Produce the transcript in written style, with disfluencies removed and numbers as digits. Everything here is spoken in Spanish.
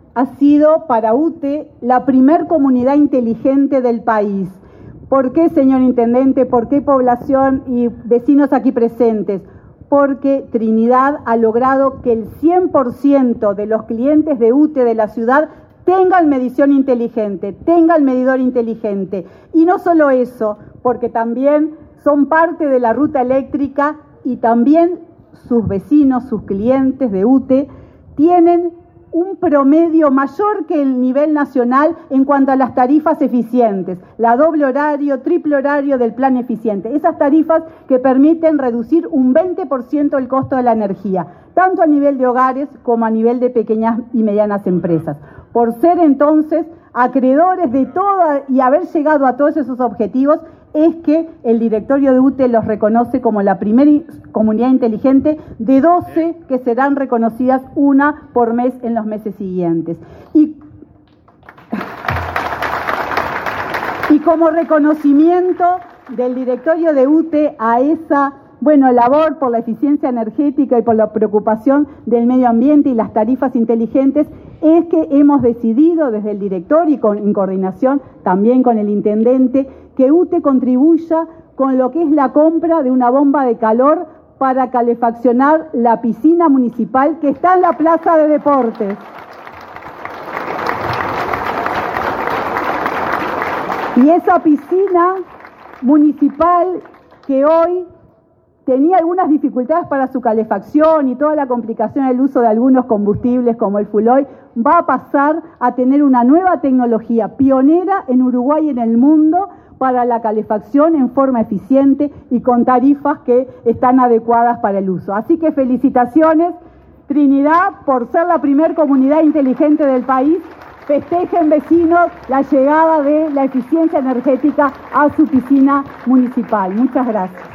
ha sido para UTE la primer comunidad inteligente del país. ¿Por qué, señor Intendente? ¿Por qué población y vecinos aquí presentes? Porque Trinidad ha logrado que el 100% de los clientes de UTE de la ciudad tengan medición inteligente, tengan medidor inteligente. Y no solo eso, porque también son parte de la ruta eléctrica y también sus vecinos, sus clientes de UTE, tienen un promedio mayor que el nivel nacional en cuanto a las tarifas eficientes, la doble horario, triple horario del plan eficiente, esas tarifas que permiten reducir un 20% el costo de la energía, tanto a nivel de hogares como a nivel de pequeñas y medianas empresas. Por ser entonces acreedores de toda y haber llegado a todos esos objetivos, es que el directorio de UTE los reconoce como la primera comunidad inteligente de 12 que serán reconocidas, una por mes en los meses siguientes. Y como reconocimiento del directorio de UTE a esa labor por la eficiencia energética y por la preocupación del medio ambiente y las tarifas inteligentes, es que hemos decidido desde el directorio y en coordinación también con el intendente que UTE contribuya con lo que es la compra de una bomba de calor para calefaccionar la piscina municipal que está en la plaza de deportes. Y esa piscina municipal que hoy tenía algunas dificultades para su calefacción y toda la complicación del uso de algunos combustibles como el fuel oil, va a pasar a tener una nueva tecnología pionera en Uruguay y en el mundo para la calefacción en forma eficiente y con tarifas que están adecuadas para el uso. Así que felicitaciones, Trinidad, por ser la primer comunidad inteligente del país. Festejen, vecinos, la llegada de la eficiencia energética a su piscina municipal. Muchas gracias.